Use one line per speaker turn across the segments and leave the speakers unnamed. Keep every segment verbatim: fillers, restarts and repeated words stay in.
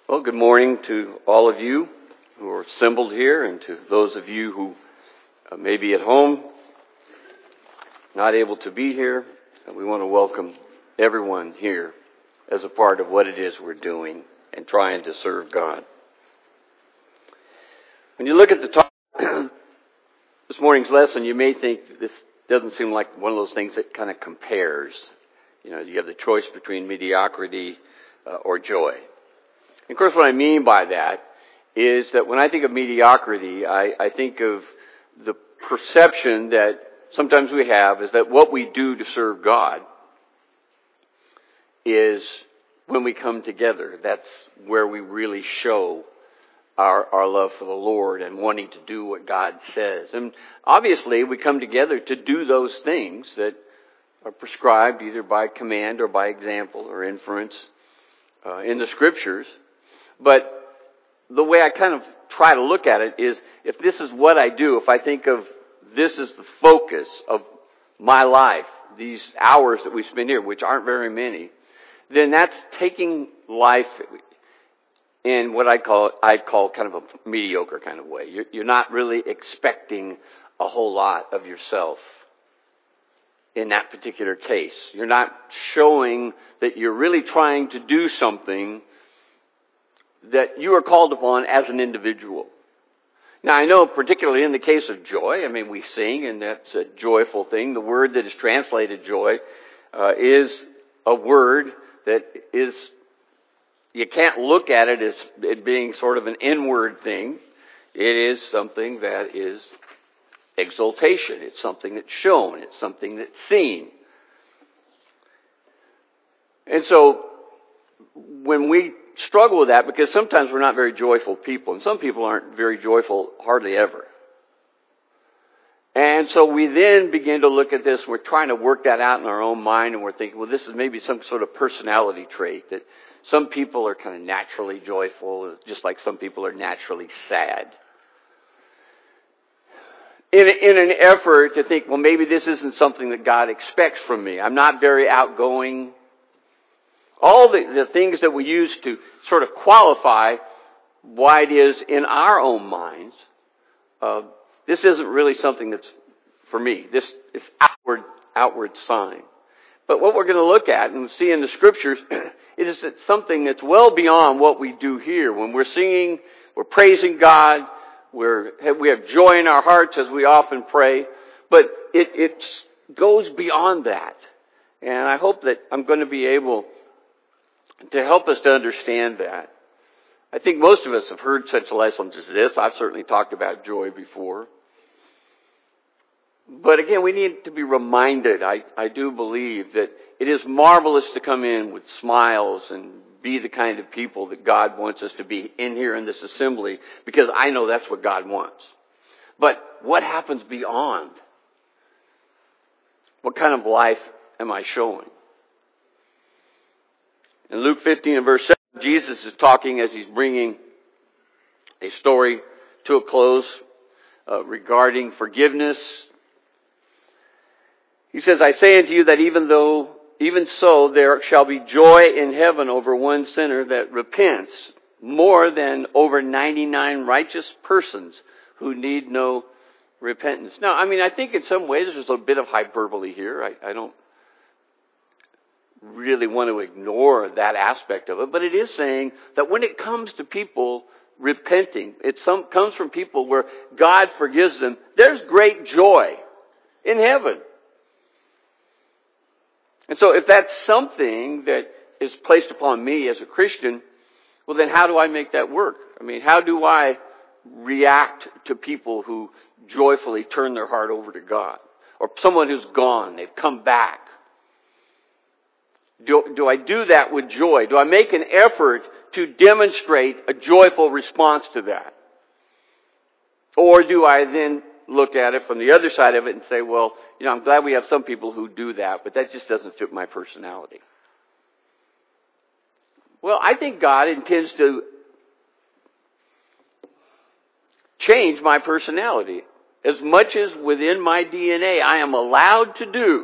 Well, good morning to all of you who are assembled here and to those of you who uh, may be at home, not able to be here. And we want to welcome everyone here as a part of what it is we're doing and trying to serve God. When you look at the top, this morning's lesson, you may think this doesn't seem like one of those things that kind of compares. You know, you have the choice between mediocrity uh, or joy. And of course, what I mean by that is that when I think of mediocrity, I, I think of the perception that sometimes we have is that what we do to serve God is when we come together. That's where we really show our, our love for the Lord and wanting to do what God says. And obviously, we come together to do those things that are prescribed either by command or by example or inference uh, in the Scriptures. But the way I kind of try to look at it is, if this is what I do, if I think of this as the focus of my life, these hours that we spend here, which aren't very many, then that's taking life in what I call I'd call kind of a mediocre kind of way. You're, you're not really expecting a whole lot of yourself in that particular case. You're not showing that you're really trying to do something that you are called upon as an individual. Now, I know particularly in the case of joy, I mean, we sing, and that's a joyful thing. The word that is translated joy uh, is a word that is, you can't look at it as it being sort of an inward thing. It is something that is exaltation. It's something that's shown. It's something that's seen. And so, when we struggle with that, because sometimes we're not very joyful people, and some people aren't very joyful hardly ever. And so we then begin to look at this, we're trying to work that out in our own mind, and we're thinking, well, this is maybe some sort of personality trait, that some people are kind of naturally joyful, just like some people are naturally sad. In, in an effort to think, well, maybe this isn't something that God expects from me. I'm not very outgoing. All the, the things that we use to sort of qualify why it is in our own minds, uh, this isn't really something that's for me. This is outward, outward sign. But what we're going to look at and see in the Scriptures, it is something that's well beyond what we do here. When we're singing, we're praising God, we're, we have joy in our hearts as we often pray, but it, it goes beyond that. And I hope that I'm going to be able to help us to understand that. I think most of us have heard such lessons as this. I've certainly talked about joy before. But again, we need to be reminded, I, I do believe, that it is marvelous to come in with smiles and be the kind of people that God wants us to be in here in this assembly, because I know that's what God wants. But what happens beyond? What kind of life am I showing? In Luke fifteen and verse seven, Jesus is talking as he's bringing a story to a close uh, regarding forgiveness. He says, I say unto you that even though, even so, there shall be joy in heaven over one sinner that repents, more than over ninety-nine righteous persons who need no repentance. Now, I mean, I think in some ways there's a bit of hyperbole here. I, I don't really want to ignore that aspect of it, but it is saying that when it comes to people repenting, it some, comes from people where God forgives them, there's great joy in heaven. And so if that's something that is placed upon me as a Christian, well then how do I make that work? I mean, how do I react to people who joyfully turn their heart over to God? Or someone who's gone, they've come back. Do, do I do that with joy? Do I make an effort to demonstrate a joyful response to that? Or do I then look at it from the other side of it and say, well, you know, I'm glad we have some people who do that, but that just doesn't fit my personality. Well, I think God intends to change my personality. As much as within my D N A I am allowed to do,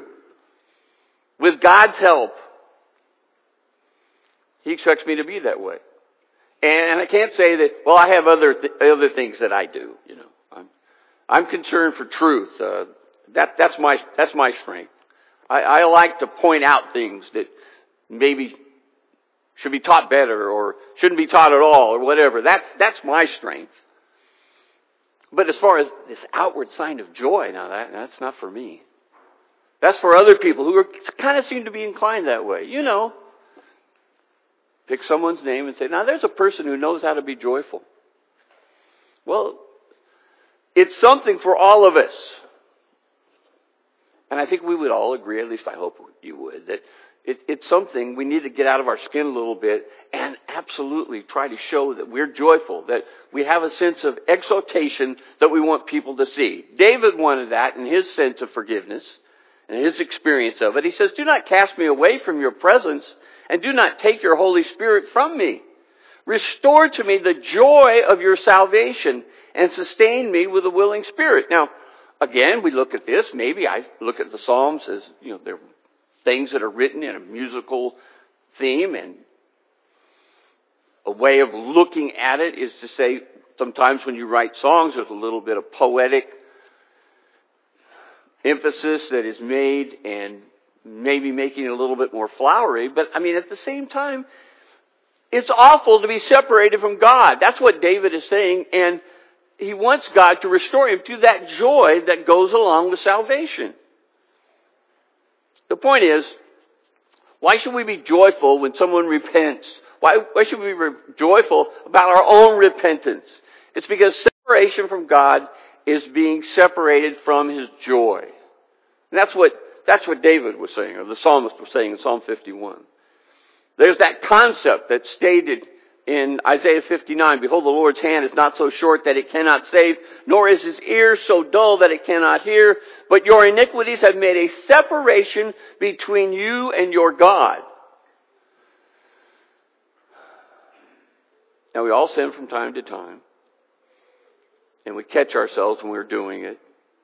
with God's help, He expects me to be that way. And I can't say that, well, I have other th- other things that I do, you know. I'm, I'm concerned for truth. Uh, that, that's my, that's my strength. I, I like to point out things that maybe should be taught better or shouldn't be taught at all or whatever. That's, that's my strength. But as far as this outward sign of joy, now that, that's not for me. That's for other people who are, kind of seem to be inclined that way. You know, pick someone's name and say, now there's a person who knows how to be joyful. Well, it's something for all of us. And I think we would all agree, at least I hope you would, that it, it's something we need to get out of our skin a little bit and absolutely try to show that we're joyful, that we have a sense of exaltation that we want people to see. David wanted that in his sense of forgiveness and his experience of it. He says, do not cast me away from your presence and do not take your Holy Spirit from me. Restore to me the joy of your salvation and sustain me with a willing spirit. Now, again, we look at this. Maybe I look at the Psalms as, you know, they're things that are written in a musical theme, and a way of looking at it is to say sometimes when you write songs there's a little bit of poetic emphasis that is made and maybe making it a little bit more flowery. But I mean, at the same time, it's awful to be separated from God. That's what David is saying, and he wants God to restore him to that joy that goes along with salvation. The point is, why should we be joyful when someone repents? Why, why should we be re- joyful about our own repentance? It's because separation from God is being separated from His joy. And that's what, that's what David was saying, or the psalmist was saying in Psalm fifty-one. There's that concept that's stated in Isaiah fifty-nine, behold, the Lord's hand is not so short that it cannot save, nor is His ear so dull that it cannot hear, but your iniquities have made a separation between you and your God. Now, we all sin from time to time, and we catch ourselves when we're doing it.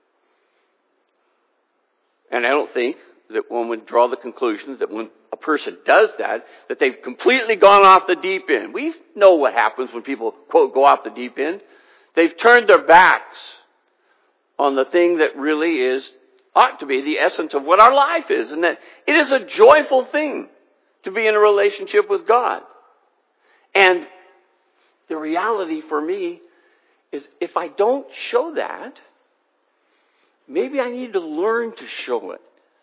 And I don't think that one would draw the conclusions that when a person does that, that they've completely gone off the deep end. We know what happens when people, quote, go off the deep end. They've turned their backs on the thing that really is, ought to be the essence of what our life is, and that it is a joyful thing to be in a relationship with God. And the reality for me is if I don't show that, maybe I need to learn to show it.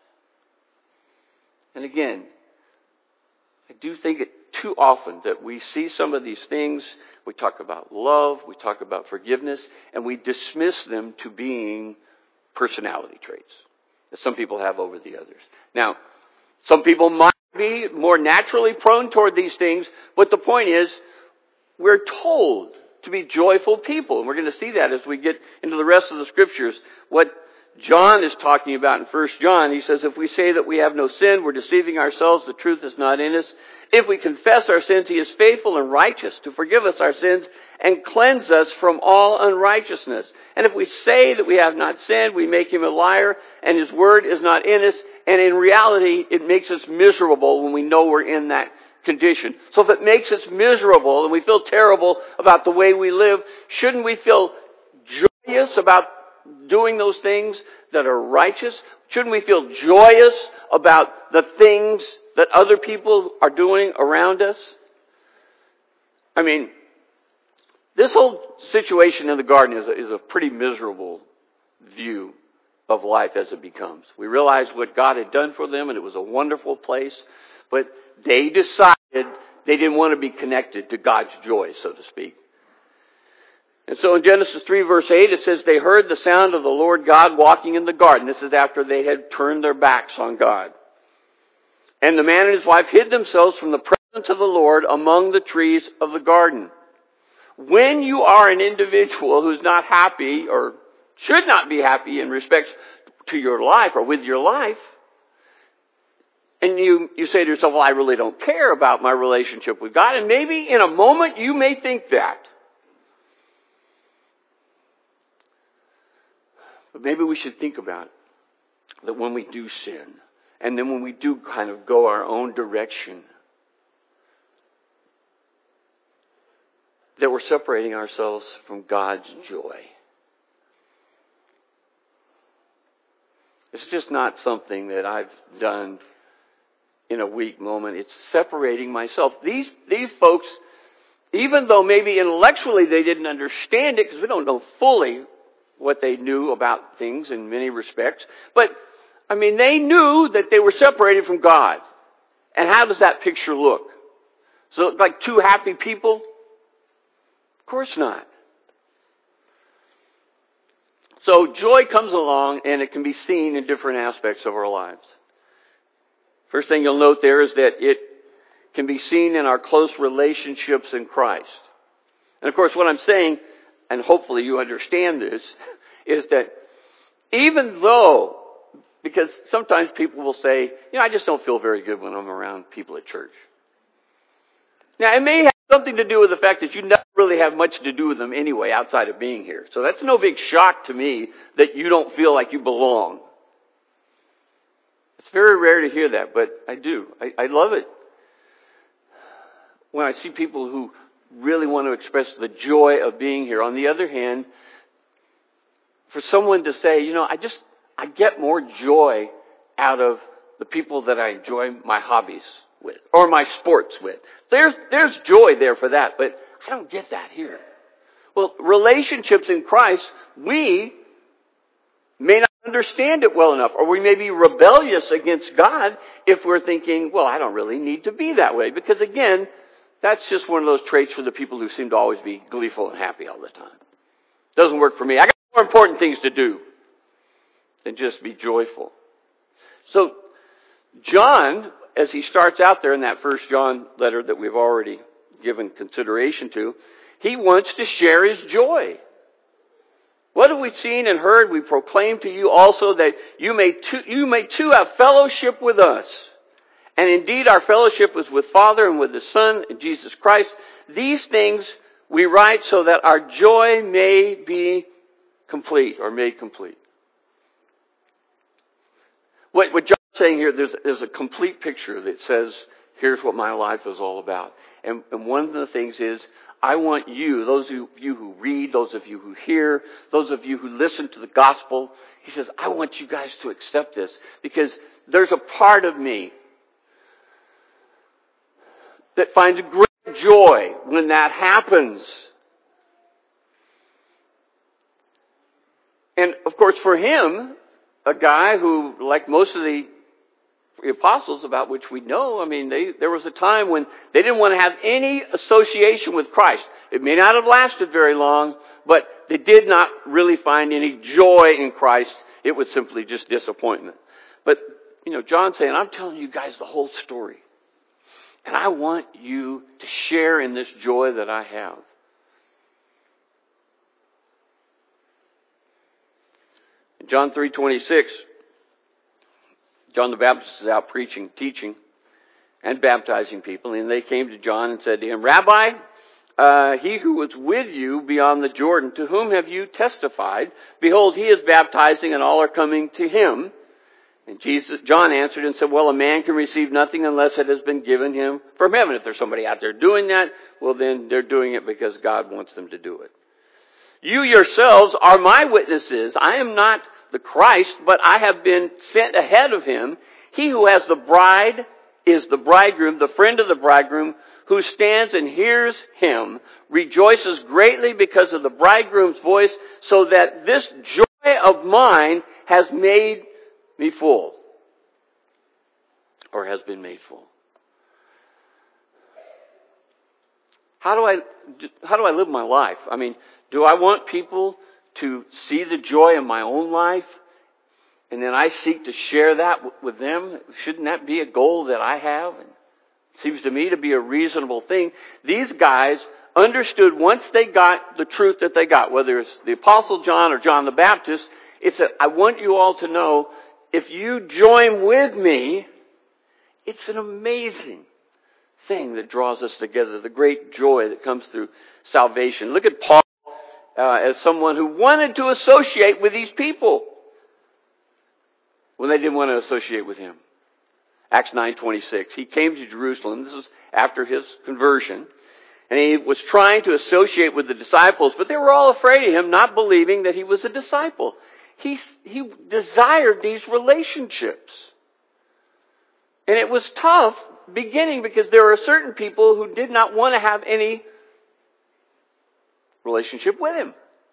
And again, I do think it too often that we see some of these things, we talk about love, we talk about forgiveness, and we dismiss them to being personality traits that some people have over the others. Now, some people might be more naturally prone toward these things, but the point is, we're told to be joyful people. And we're going to see that as we get into the rest of the scriptures. What John is talking about in First John, he says, if we say that we have no sin, we're deceiving ourselves, the truth is not in us. If we confess our sins, He is faithful and righteous to forgive us our sins and cleanse us from all unrighteousness. And if we say that we have not sinned, we make Him a liar, and His word is not in us. And in reality, it makes us miserable when we know we're in that condition. So if it makes us miserable and we feel terrible about the way we live, shouldn't we feel joyous about doing those things that are righteous? Shouldn't we feel joyous about the things that other people are doing around us? I mean, this whole situation in the garden is a, is a pretty miserable view of life as it becomes. We realized what God had done for them, and it was a wonderful place, but they decided they didn't want to be connected to God's joy, so to speak. And so in Genesis three verse eight, it says, they heard the sound of the Lord God walking in the garden. This is after they had turned their backs on God. And the man and his wife hid themselves from the presence of the Lord among the trees of the garden. When you are an individual who's not happy or should not be happy in respect to your life or with your life, and you, you say to yourself, well, I really don't care about my relationship with God. And maybe in a moment you may think that. But maybe we should think about it, that when we do sin, and then when we do kind of go our own direction, that we're separating ourselves from God's joy. It's just not something that I've done in a weak moment. It's separating myself. These, these folks, even though maybe intellectually they didn't understand it, because we don't know fully what they knew about things in many respects, but, I mean, they knew that they were separated from God. And how does that picture look? So, like two happy people? Of course not. So joy comes along and it can be seen in different aspects of our lives. First thing you'll note there is that it can be seen in our close relationships in Christ. And of course what I'm saying, and hopefully you understand this, is that even though, because sometimes people will say, you know, I just don't feel very good when I'm around people at church. Now it may have something to do with the fact that you never really have much to do with them anyway outside of being here. So that's no big shock to me that you don't feel like you belong. It's very rare to hear that, but I do. I, I love it when I see people who really want to express the joy of being here. On the other hand, for someone to say, you know, I just, I get more joy out of the people that I enjoy my hobbies with, or my sports with. There's, there's joy there for that, but I don't get that here. Well, relationships in Christ, we may not understand it well enough, or we may be rebellious against God if we're thinking, well, I don't really need to be that way. Because again, that's just one of those traits for the people who seem to always be gleeful and happy all the time. Doesn't work for me. I got more important things to do than just be joyful. So, John, as he starts out there in that First John letter that we've already given consideration to, he wants to share his joy. What have we seen and heard? We proclaim to you also that you may too, you may too have fellowship with us. And indeed our fellowship is with Father and with the Son, Jesus Christ. These things we write so that our joy may be complete, or made complete. What, what John's saying here, there's, there's a complete picture that says, here's what my life is all about. And, and one of the things is, I want you, those of you who read, those of you who hear, those of you who listen to the gospel, he says, I want you guys to accept this, because there's a part of me that finds great joy when that happens. And of course for him, a guy who, like most of the apostles about which we know, I mean, they, there was a time when they didn't want to have any association with Christ. It may not have lasted very long, but they did not really find any joy in Christ. It was simply just disappointment. But, you know, John's saying, I'm telling you guys the whole story. And I want you to share in this joy that I have. In John three twenty-six, John the Baptist is out preaching, teaching, and baptizing people. And they came to John and said to him, Rabbi, uh, he who was with you beyond the Jordan, to whom have you testified? Behold, he is baptizing and all are coming to him. And Jesus, John answered and said, well, a man can receive nothing unless it has been given him from heaven. If there's somebody out there doing that, well then they're doing it because God wants them to do it. You yourselves are my witnesses. I am not the Christ, but I have been sent ahead of him. He who has the bride is the bridegroom, the friend of the bridegroom, who stands and hears him, rejoices greatly because of the bridegroom's voice, so that this joy of mine has made me full, or has been made full. How do I, how do I live my life? I mean, do I want people to see the joy in my own life, and then I seek to share that with them? Shouldn't that be a goal that I have? And it seems to me to be a reasonable thing. These guys understood once they got the truth that they got, whether it's the Apostle John or John the Baptist, it's that I want you all to know, if you join with me, it's an amazing thing that draws us together, the great joy that comes through salvation. Look at Paul uh, as someone who wanted to associate with these people when they didn't want to associate with him. Acts nine twenty-six. He came to Jerusalem. This was after his conversion. And he was trying to associate with the disciples, but they were all afraid of him, not believing that he was a disciple. He, he desired these relationships. And it was tough beginning because there were certain people who did not want to have any relationship with him.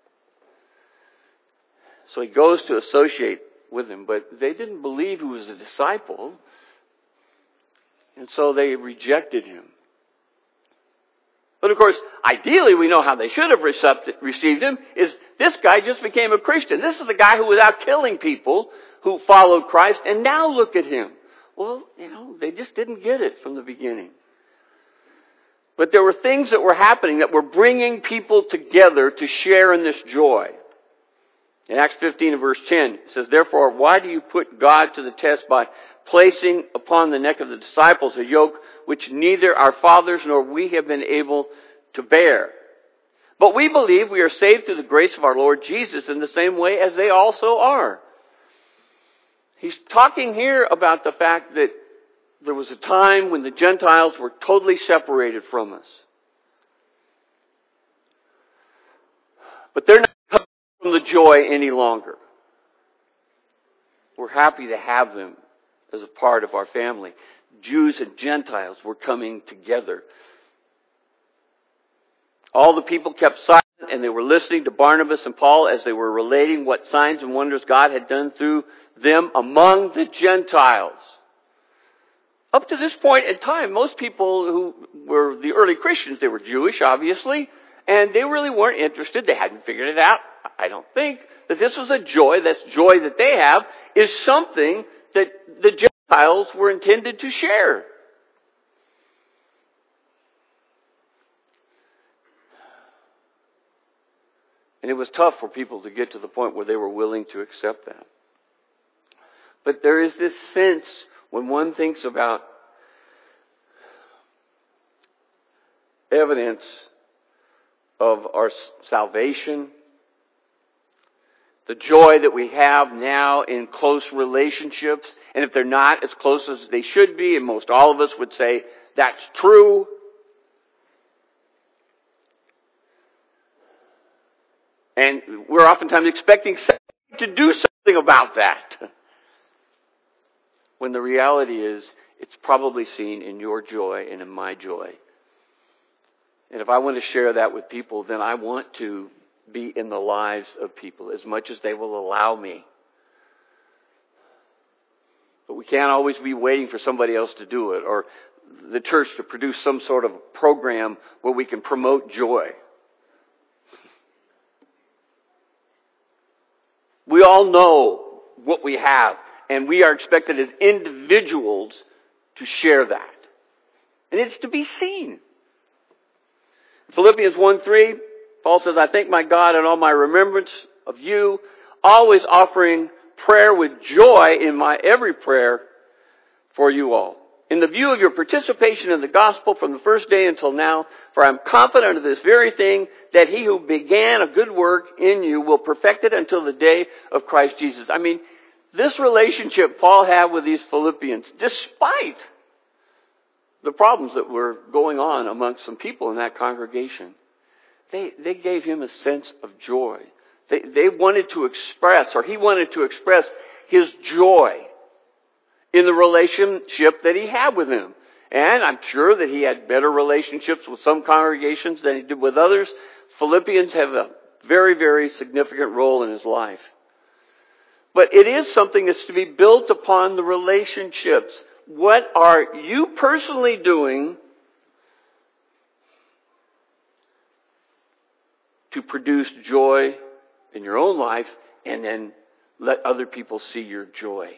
So he goes to associate with him, but they didn't believe he was a disciple. And so they rejected him. But of course, ideally we know how they should have received him, is this guy just became a Christian. This is the guy who was out killing people who followed Christ, and now look at him. Well, you know, they just didn't get it from the beginning. But there were things that were happening that were bringing people together to share in this joy. In Acts fifteen and verse ten, it says, "Therefore, why do you put God to the test by placing upon the neck of the disciples a yoke which neither our fathers nor we have been able to bear? But we believe we are saved through the grace of our Lord Jesus in the same way as they also are." He's talking here about the fact that there was a time when the Gentiles were totally separated from us. But they're not coming from the joy any longer. We're happy to have them as a part of our family. Jews and Gentiles were coming together. All the people kept silent and they were listening to Barnabas and Paul as they were relating what signs and wonders God had done through them among the Gentiles. Up to this point in time, most people who were the early Christians, they were Jewish, obviously, and they really weren't interested. They hadn't figured it out, I don't think, that this was a joy, this joy that they have, is something that the Gentiles were intended to share. And it was tough for people to get to the point where they were willing to accept that. But there is this sense when one thinks about evidence of our salvation, the joy that we have now in close relationships, and if they're not as close as they should be, and most all of us would say that's true, and we're oftentimes expecting to do something about that. When the reality is, it's probably seen in your joy and in my joy. And if I want to share that with people, then I want to be in the lives of people as much as they will allow me. But we can't always be waiting for somebody else to do it, or the church to produce some sort of program where we can promote joy. We all know what we have, and we are expected as individuals to share that. And it's to be seen. Philippians one three, Paul says, "I thank my God in all my remembrance of you, always offering prayer with joy in my every prayer for you all. In the view of your participation in the gospel from the first day until now, for I am confident of this very thing, that he who began a good work in you will perfect it until the day of Christ Jesus." I mean, this relationship Paul had with these Philippians, despite the problems that were going on amongst some people in that congregation, they, they gave him a sense of joy. They, they wanted to express, or he wanted to express his joy in the relationship that he had with them. And I'm sure that he had better relationships with some congregations than he did with others. Philippians have a very, very significant role in his life. But it is something that's to be built upon the relationships. What are you personally doing to produce joy in your own life and then let other people see your joy?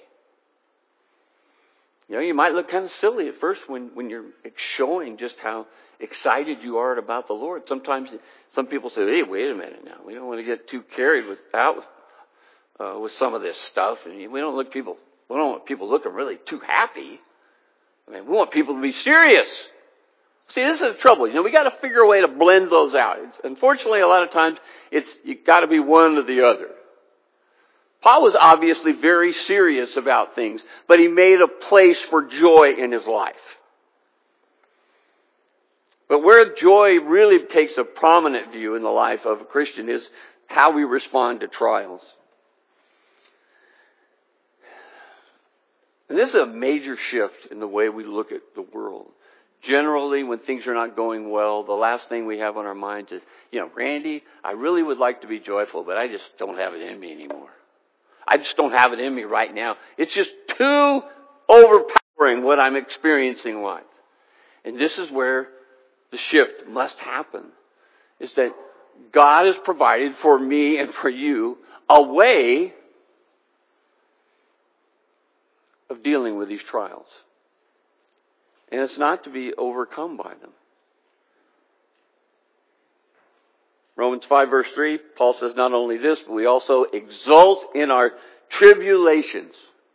You know, you might look kind of silly at first when, when you're showing just how excited you are about the Lord. Sometimes some people say, "Hey, wait a minute now. We don't want to get too carried with, out with, uh, with some of this stuff. And we don't look people, we don't want people looking really too happy. I mean, we want people to be serious." See, this is the trouble. You know, we got to figure a way to blend those out. It's, unfortunately, a lot of times it's you got to be one or the other. Paul was obviously very serious about things, but he made a place for joy in his life. But where joy really takes a prominent view in the life of a Christian is how we respond to trials. And this is a major shift in the way we look at the world. Generally, when things are not going well, the last thing we have on our minds is, you know, Randy, I really would like to be joyful, but I just don't have it in me anymore. I just don't have it in me right now. It's just too overpowering what I'm experiencing in life. And this is where the shift must happen, is that God has provided for me and for you a way of dealing with these trials. And it's not to be overcome by them. Romans five verse three, Paul says not only this, but we also exult in our tribulations.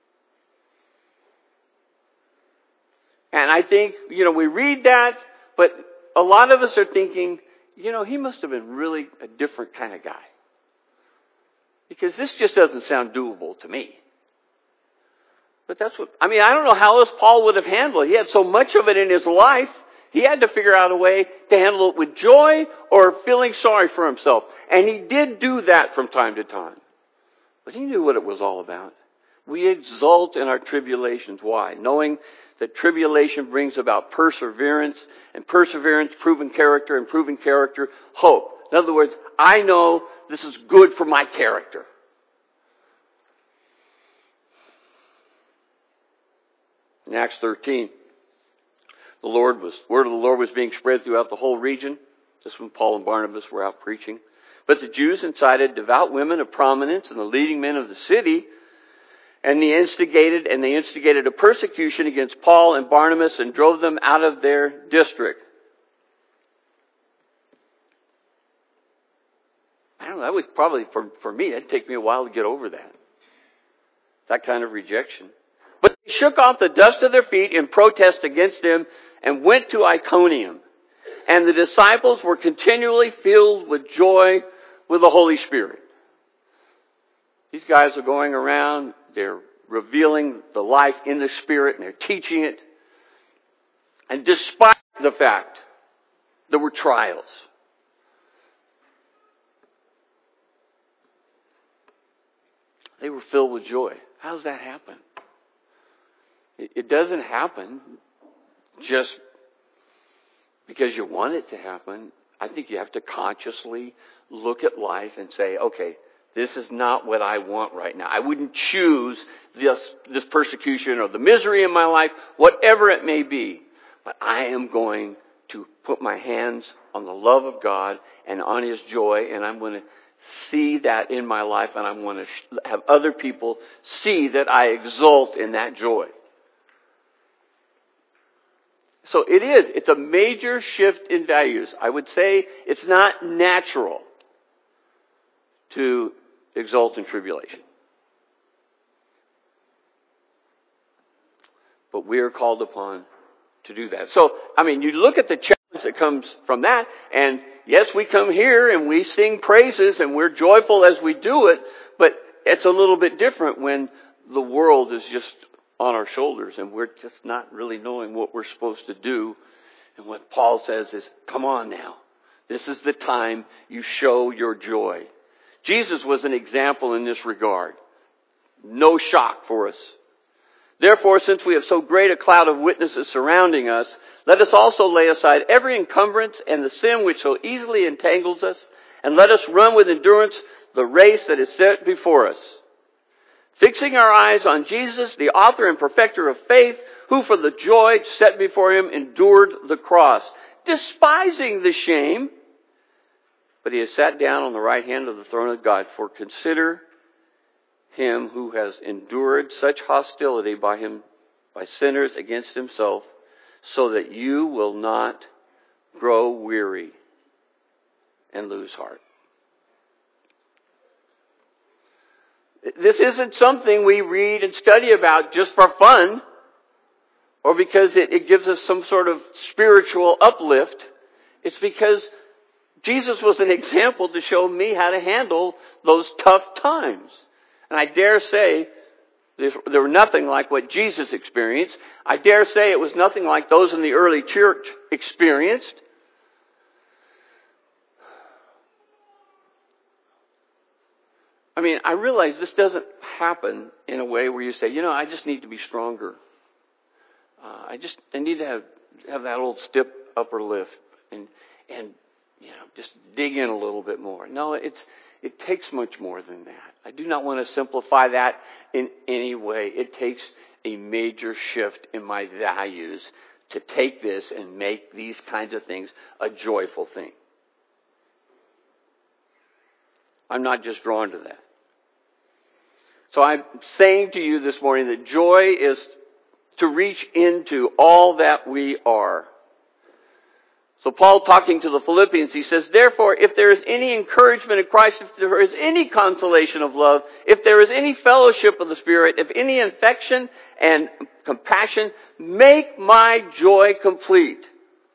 And I think, you know, we read that, but a lot of us are thinking, you know, he must have been really a different kind of guy. Because this just doesn't sound doable to me. But that's what, I mean, I don't know how else Paul would have handled it. He had so much of it in his life. He had to figure out a way to handle it with joy or feeling sorry for himself. And he did do that from time to time. But he knew what it was all about. We exult in our tribulations. Why? Knowing that tribulation brings about perseverance, and perseverance, proven character, and proven character, hope. In other words, I know this is good for my character. In Acts thirteen, the Lord was, word of the Lord was being spread throughout the whole region. This when Paul and Barnabas were out preaching. But the Jews incited devout women of prominence and the leading men of the city, and they instigated and they instigated a persecution against Paul and Barnabas and drove them out of their district. I don't know, that would probably, for, for me, it'd take me a while to get over that. That kind of rejection. But they shook off the dust of their feet in protest against him and went to Iconium. And the disciples were continually filled with joy with the Holy Spirit. These guys are going around, they're revealing the life in the Spirit, and they're teaching it. And despite the fact there were trials, they were filled with joy. How does that happen? It doesn't happen just because you want it to happen. I think you have to consciously look at life and say, okay, this is not what I want right now. I wouldn't choose this, this persecution or the misery in my life, whatever it may be. But I am going to put my hands on the love of God and on His joy, and I'm going to see that in my life, and I'm going to have other people see that I exult in that joy. So it is. It's a major shift in values. I would say it's not natural to exult in tribulation. But we are called upon to do that. So, I mean, you look at the challenge that comes from that, and yes, we come here and we sing praises and we're joyful as we do it, but it's a little bit different when the world is just on our shoulders and we're just not really knowing what we're supposed to do. And what Paul says is, come on now. This is the time you show your joy. Jesus was an example in this regard. No shock for us. Therefore, since we have so great a cloud of witnesses surrounding us, let us also lay aside every encumbrance and the sin which so easily entangles us, and let us run with endurance the race that is set before us. Fixing our eyes on Jesus, the author and perfecter of faith, who for the joy set before Him endured the cross, despising the shame, but He has sat down on the right hand of the throne of God. For consider Him who has endured such hostility by him, by sinners against Himself, so that you will not grow weary and lose heart. This isn't something we read and study about just for fun, or because it, it gives us some sort of spiritual uplift. It's because Jesus was an example to show me how to handle those tough times. And I dare say there were nothing like what Jesus experienced. I dare say it was nothing like those in the early church experienced. I mean, I realize this doesn't happen in a way where you say, you know, I just need to be stronger. Uh, I just I need to have have that old stiff upper lip and and you know just dig in a little bit more. No, it's it takes much more than that. I do not want to simplify that in any way. It takes a major shift in my values to take this and make these kinds of things a joyful thing. I'm not just drawn to that. So I'm saying to you this morning that joy is to reach into all that we are. So Paul, talking to the Philippians, he says, therefore, if there is any encouragement in Christ, if there is any consolation of love, if there is any fellowship of the Spirit, if any affection and compassion, make my joy complete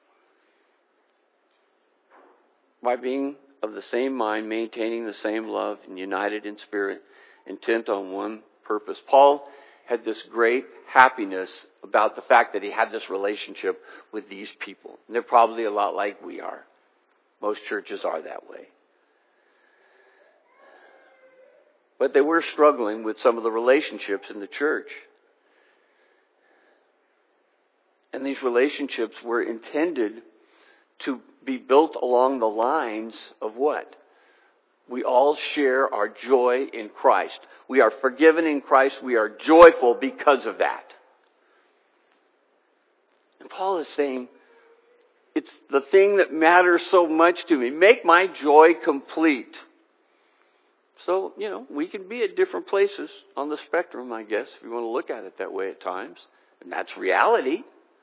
by being of the same mind, maintaining the same love, and united in spirit, intent on one purpose. Paul had this great happiness about the fact that he had this relationship with these people. And they're probably a lot like we are. Most churches are that way. But they were struggling with some of the relationships in the church. And these relationships were intended to be built along the lines of what? We all share our joy in Christ. We are forgiven in Christ. We are joyful because of that. And Paul is saying, it's the thing that matters so much to me. Make my joy complete. So, you know, we can be at different places on the spectrum, I guess, if you want to look at it that way at times. And that's reality.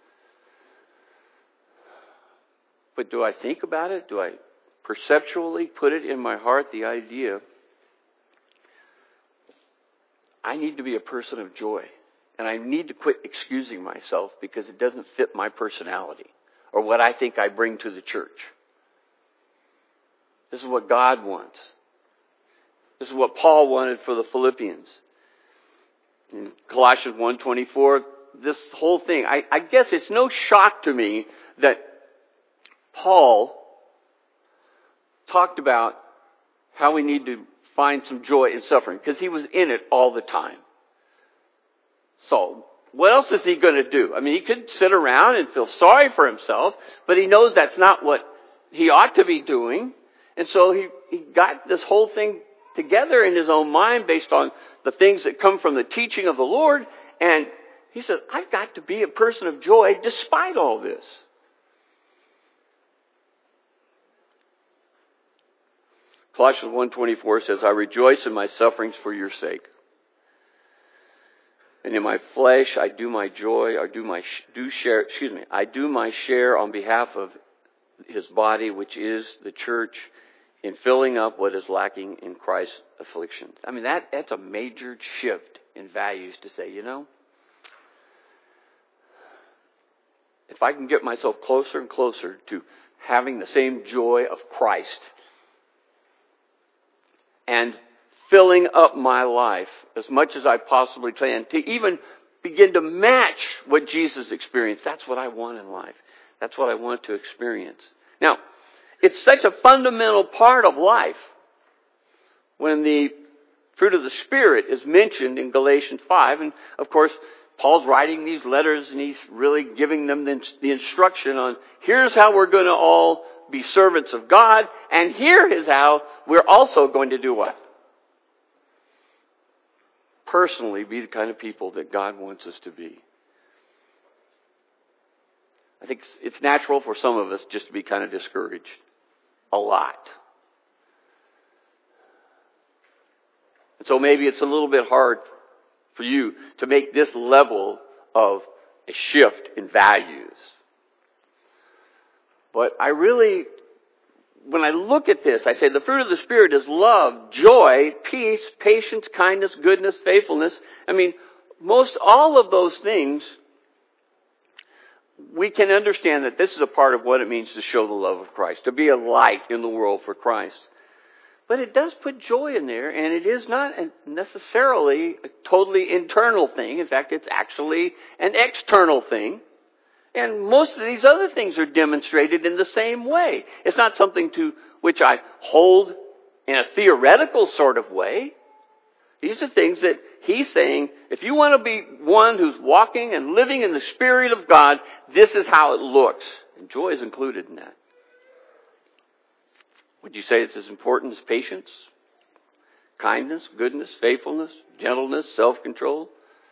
But do I think about it? Do I perceptually put it in my heart, the idea, I need to be a person of joy. And I need to quit excusing myself because it doesn't fit my personality or what I think I bring to the church. This is what God wants. This is what Paul wanted for the Philippians. In Colossians one twenty-four, this whole thing, I, I guess it's no shock to me that Paul talked about how we need to find some joy in suffering because he was in it all the time. So, what else is he going to do? I mean, he could sit around and feel sorry for himself, but he knows that's not what he ought to be doing. And so he, he got this whole thing together in his own mind based on the things that come from the teaching of the Lord. And he said, I've got to be a person of joy despite all this. Colossians one twenty-four says, I rejoice in my sufferings for your sake. And in my flesh I do my joy, I do my do share, excuse me, I do my share on behalf of his body, which is the church, in filling up what is lacking in Christ's afflictions. I mean, that that's a major shift in values to say, you know, if I can get myself closer and closer to having the same joy of Christ, and filling up my life as much as I possibly can to even begin to match what Jesus experienced. That's what I want in life. That's what I want to experience. Now, it's such a fundamental part of life when the fruit of the Spirit is mentioned in Galatians five. And of course, Paul's writing these letters and he's really giving them the, the instruction on here's how we're going to all be servants of God, and here is how we're also going to do what? Personally be the kind of people that God wants us to be. I think it's natural for some of us just to be kind of discouraged. A lot. And so maybe it's a little bit hard for you to make this level of a shift in values. But I really, when I look at this, I say the fruit of the Spirit is love, joy, peace, patience, kindness, goodness, faithfulness. I mean, most all of those things, we can understand that this is a part of what it means to show the love of Christ, to be a light in the world for Christ. But it does put joy in there, and it is not necessarily a totally internal thing. In fact, it's actually an external thing. And most of these other things are demonstrated in the same way. It's not something to which I hold in a theoretical sort of way. These are things that he's saying, if you want to be one who's walking and living in the Spirit of God, this is how it looks. And joy is included in that. Would you say it's as important as patience, kindness, goodness, faithfulness, gentleness, self-control?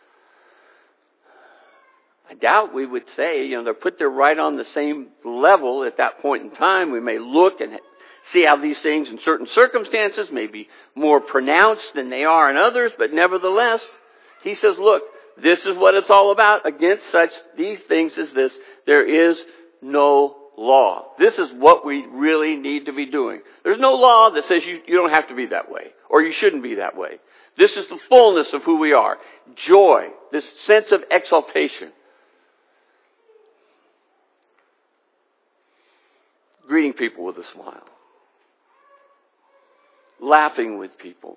I doubt we would say, you know, they're put there right on the same level at that point in time. We may look and see how these things in certain circumstances may be more pronounced than they are in others, but nevertheless, he says, look, this is what it's all about. Against such these things as this, there is no law. This is what we really need to be doing. There's no law that says you, you don't have to be that way, or you shouldn't be that way. This is the fullness of who we are. Joy, this sense of exaltation. Greeting people with a smile. Laughing with people.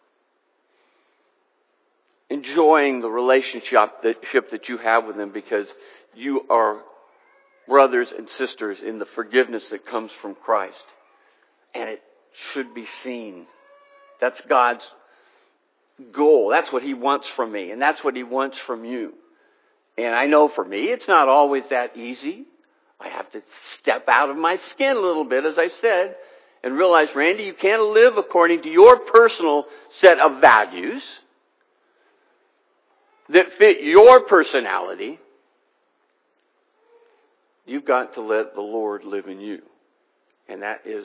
Enjoying the relationship that, that you have with them because you are brothers and sisters in the forgiveness that comes from Christ. And it should be seen. That's God's goal. That's what He wants from me. And that's what He wants from you. And I know for me, it's not always that easy. I have to step out of my skin a little bit, as I said, and realize, Randy, you can't live according to your personal set of values that fit your personality. You've got to let the Lord live in you. And that is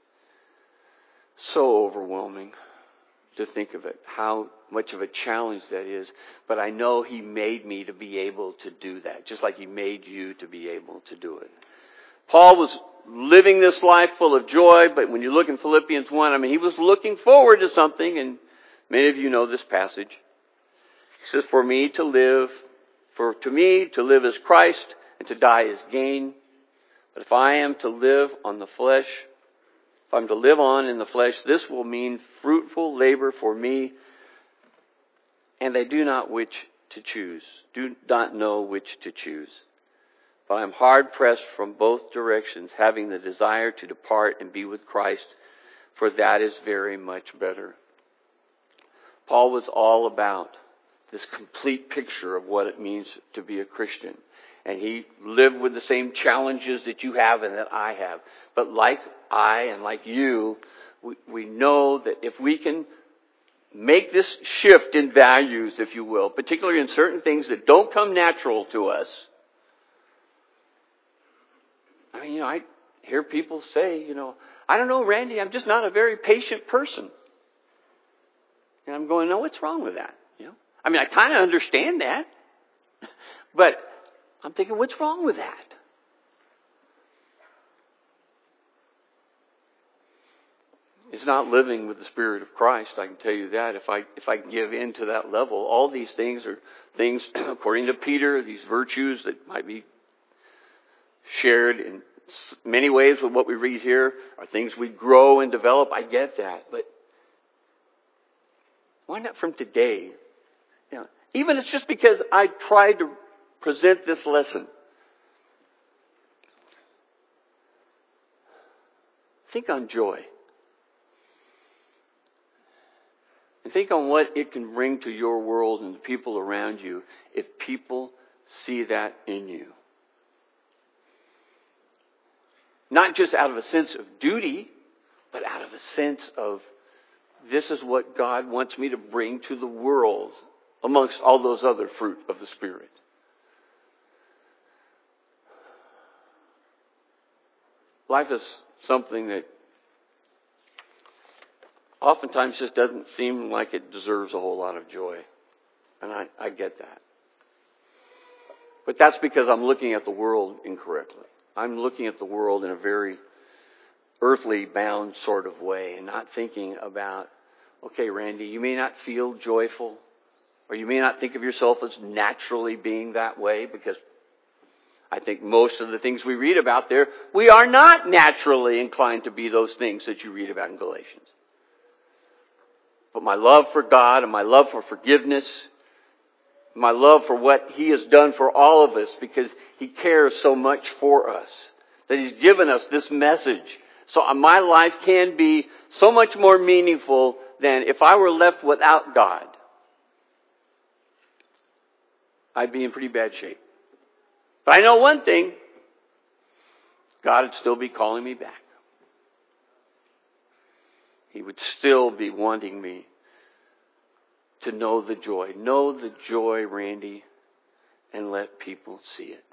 so overwhelming to think of it, how much of a challenge that is. But I know He made me to be able to do that, just like He made you to be able to do it. Paul was living this life full of joy, but when you look in Philippians one, I mean, he was looking forward to something, and many of you know this passage. He says, for me to live, for to me to live is Christ, and to die is gain. But if I am to live on the flesh, if I'm to live on in the flesh, this will mean fruitful labor for me, and I do not which to choose, do not know which to choose. But I am hard pressed from both directions, having the desire to depart and be with Christ, for that is very much better. Paul was all about this complete picture of what it means to be a Christian. And he lived with the same challenges that you have and that I have. But like I and like you, we, we know that if we can make this shift in values, if you will, particularly in certain things that don't come natural to us. I mean, you know, I hear people say, you know, I don't know, Randy, I'm just not a very patient person. And I'm going, no, what's wrong with that? You know, I mean, I kind of understand that. But I'm thinking, what's wrong with that? It's not living with the Spirit of Christ, I can tell you that. If I if I give in to that level, all these things are things, according to Peter, these virtues that might be shared in many ways with what we read here, are things we grow and develop. I get that. But why not from today? You know, even it's just because I tried to present this lesson. Think on joy. And think on what it can bring to your world and the people around you if people see that in you. Not just out of a sense of duty, but out of a sense of this is what God wants me to bring to the world amongst all those other fruit of the Spirit. Life is something that oftentimes just doesn't seem like it deserves a whole lot of joy. And I, I get that. But that's because I'm looking at the world incorrectly. I'm looking at the world in a very earthly bound sort of way and not thinking about, okay, Randy, you may not feel joyful, or you may not think of yourself as naturally being that way, because I think most of the things we read about there, we are not naturally inclined to be those things that you read about in Galatians. But my love for God and my love for forgiveness, my love for what He has done for all of us, because He cares so much for us, that He's given us this message. So my life can be so much more meaningful then if I were left without God, I'd be in pretty bad shape. But I know one thing, God would still be calling me back. He would still be wanting me to know the joy. Know the joy, Randy, and let people see it.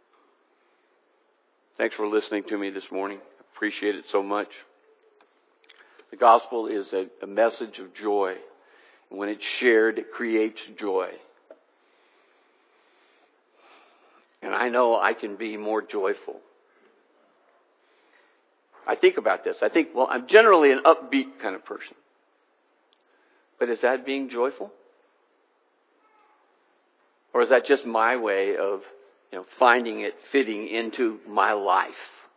Thanks for listening to me this morning. I appreciate it so much. The gospel is a, a message of joy. When it's shared, it creates joy. And I know I can be more joyful. I think about this. I think, well, I'm generally an upbeat kind of person. But is that being joyful? Or is that just my way of, you know, finding it fitting into my life?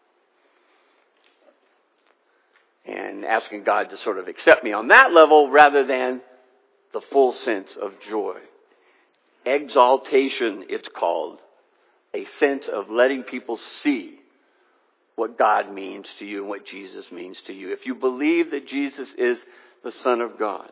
And asking God to sort of accept me on that level rather than the full sense of joy. Exaltation, it's called. A sense of letting people see what God means to you and what Jesus means to you. If you believe that Jesus is the Son of God,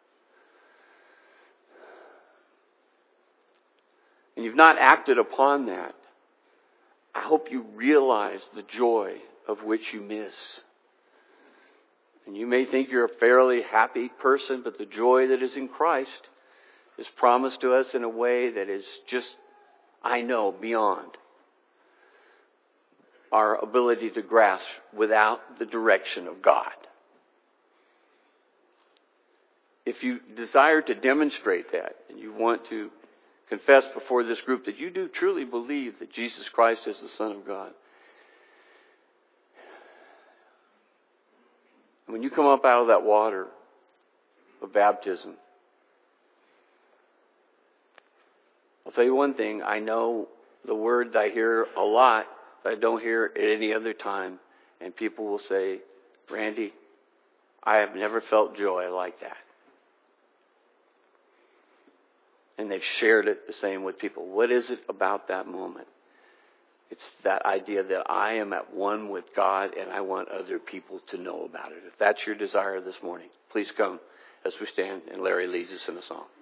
and you've not acted upon that, I hope you realize the joy of which you miss. And you may think you're a fairly happy person, but the joy that is in Christ is promised to us in a way that is just, I know, beyond our ability to grasp without the direction of God. If you desire to demonstrate that, and you want to confess before this group that you do truly believe that Jesus Christ is the Son of God, when you come up out of that water of baptism, I'll tell you one thing. I know the words I hear a lot that I don't hear at any other time. And people will say, Randy, I have never felt joy like that. And they've shared it the same with people. What is it about that moment? It's that idea that I am at one with God and I want other people to know about it. If that's your desire this morning, please come as we stand and Larry leads us in a song.